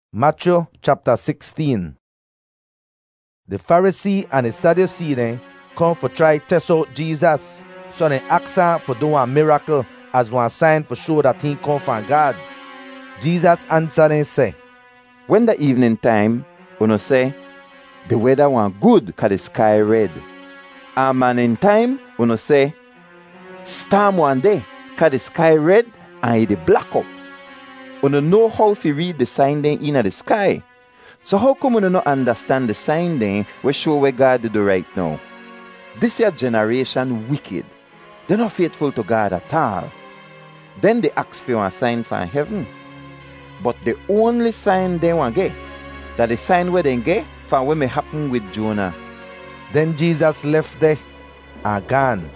Matthew chapter 16. The Pharisee and the Sadducee then come for try test out Jesus. So they ask him for do a miracle as one sign for show that he come from God. Jesus answered and say, When the evening time, uno say, the weather was good cause the sky red. And morning time, uno say, storm one day cause the sky red and it black up. Uno know how to read the sign then in the sky. So how come uno not understand the sign then we show where God do right now? This year generation wicked. They're not faithful to God at all. Then they ask for a sign from heaven. But the only sign they want get, that the sign where they get from what may happen with Jonah. Then Jesus left there and gone.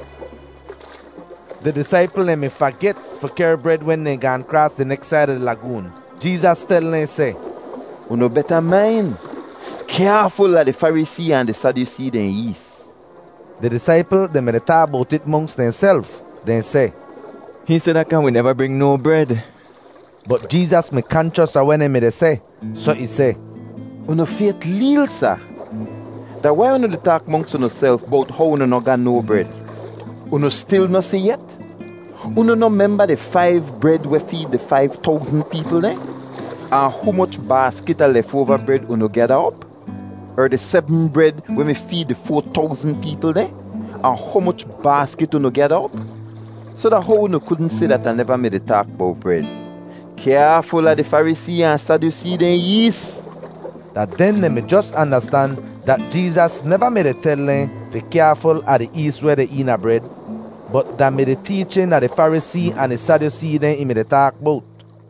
The disciple may forget for carry bread when they gone cross the next side of the lagoon. Jesus tell them say, Uno better mind. Careful of the Pharisee and the Sadducee then east. The disciple they may talk about it amongst themselves. Then say, He said that can we never bring no bread. But Jesus may conscious of when they may say. So he say, Uno faith little, sir. That why uno talk amongst yourself about how uno not got no bread? Uno still not see yet? Uno no remember the 5 bread we feed the 5,000 people there? And how much basket of leftover bread uno gather up? Or the 7 bread when we feed the 4,000 people there? And how much basket uno gather up? So that how uno couldn't say that I never made a talk about bread. Careful of the Pharisee and Sadducee then yeast. That then they may just understand that Jesus never made a tell them be careful at the east where they eat a bread, but that made the teaching that the Pharisee and the Sadducee then he made a talk about.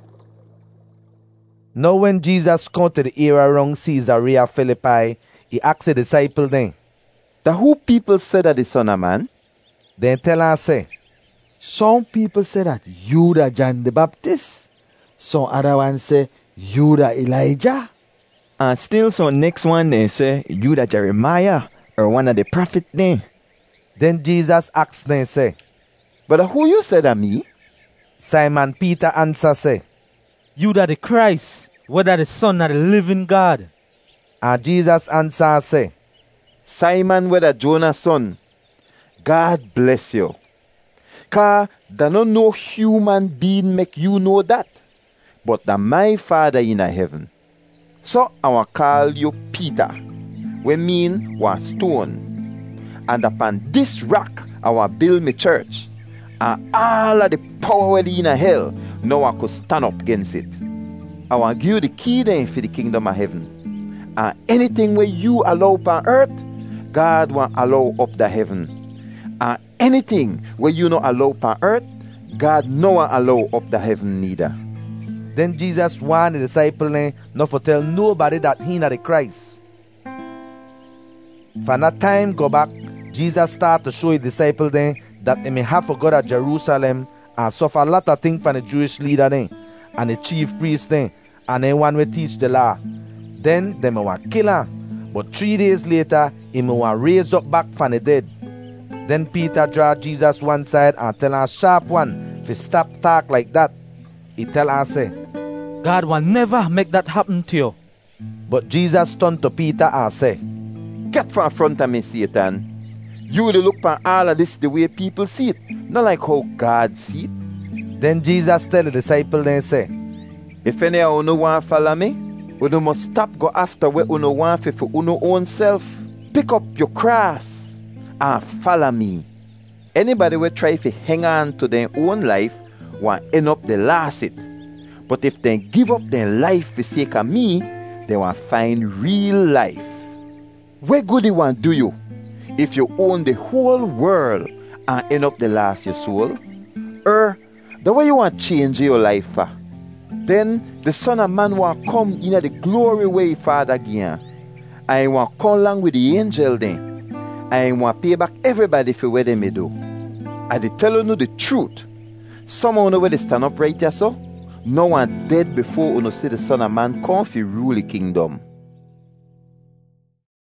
Now when Jesus come to the area around Caesarea Philippi, he asked the disciple then, That who people say that the Son of Man? Then tell her say, Some people say that you the John the Baptist. Some other ones say you the Elijah. And still some next one they say you that Jeremiah or one of the prophet then. Then Jesus asked them say, But who you say that me? Simon Peter answer say, You that the Christ, whether the Son of the living God. And Jesus answer say, Simon whether Jonah's son, God bless you. Cause there no human being make you know that, but that my Father in heaven. So I will call you Peter, we mean one stone. And upon this rock I will build my church, and all of the power in hell no one could stand up against it. I will give you the key then for the kingdom of heaven. And anything where you allow on earth, God will allow up the heaven. And anything where you not allow on earth, God no one allow up the heaven neither. Then Jesus warned the disciple not to tell nobody that he not the Christ. From that time go back, Jesus started to show his disciple that they may have to go to Jerusalem and suffer a lot of things from the Jewish leader and the chief priest and one will teach the law. Then they may want to kill him. But 3 days later, he may want to raise up back from the dead. Then Peter draw Jesus one side and tell him sharp one to stop talk like that. He tell her say, God will never make that happen to you. But Jesus turned to Peter and say, Get from front of me, Satan. You will look for all of this the way people see it, not like how God see it. Then Jesus tell the disciple then say, If any of you want to follow me, you must stop go after where you want for your own self. Pick up your cross and follow me. Anybody will try to hang on to their own life will end up the last it. But if they give up their life for sake of me, they will find real life. Where good it want do you if you own the whole world and end up the last your soul? Or the way you want to change your life for? Then the Son of Man will come in the glory way Father again. I want to come along with the angel then. I want to pay back everybody for what they may do. I tell you the truth. Someone where they stand up right here so, no one dead before you see the Son of Man come to rule the kingdom.